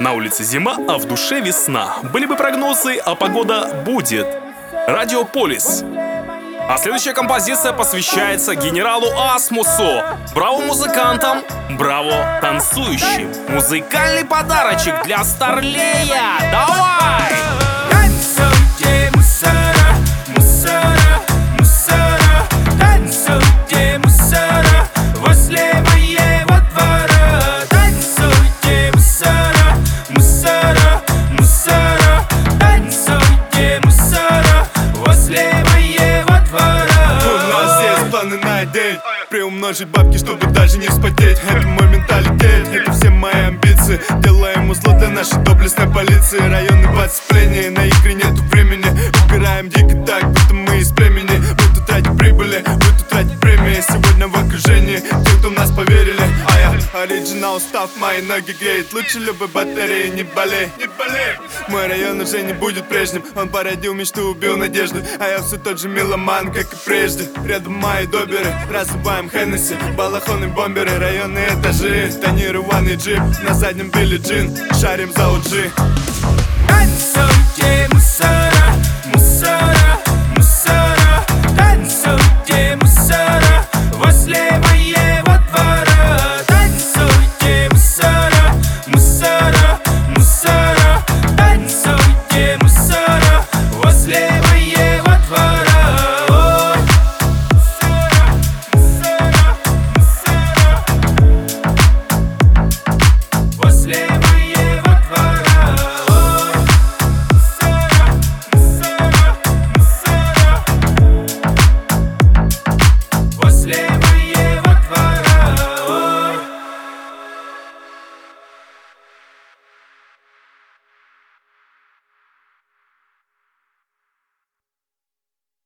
На улице зима, а в душе весна. Были бы прогнозы, а погода будет. Радио Полис. А следующая композиция посвящается генералу Асмусу. Браво музыкантам, браво танцующим. Музыкальный подарочек для Старлея. Давай! Танцуйте, мусора, мусора, мусора. Танцуйте, мусора, возле моего двора. Танцуйте, мусора, мусора, мусора. Танцуйте, мусора, возле моего двора. У нас есть планы на день, приумножить бабки, чтобы даже не вспотеть. Это мой менталитет, это все мои амбиции. Делаем узло для нашей доблестной полиции. Районы в отцеплении, на игры нету времени. Убираем дико так, будто мы из племени. Мы тут ради прибыли, мы тут ради премии. Сегодня в окружении те, кто в нас поверили. А я оригинал, став мои ноги греет. Лучше любой батареи, не болей, не болей. Мой район уже не будет прежним. Он породил мечту, убил надежду. А я все тот же меломан, как и прежде. Рядом мои доберы, разрубаем Хеннесси. Балахоны, бомберы, районные этажи. Тонированный джип, на заднем Билли Джин. Шарим за OG. Танцуйте, мусора.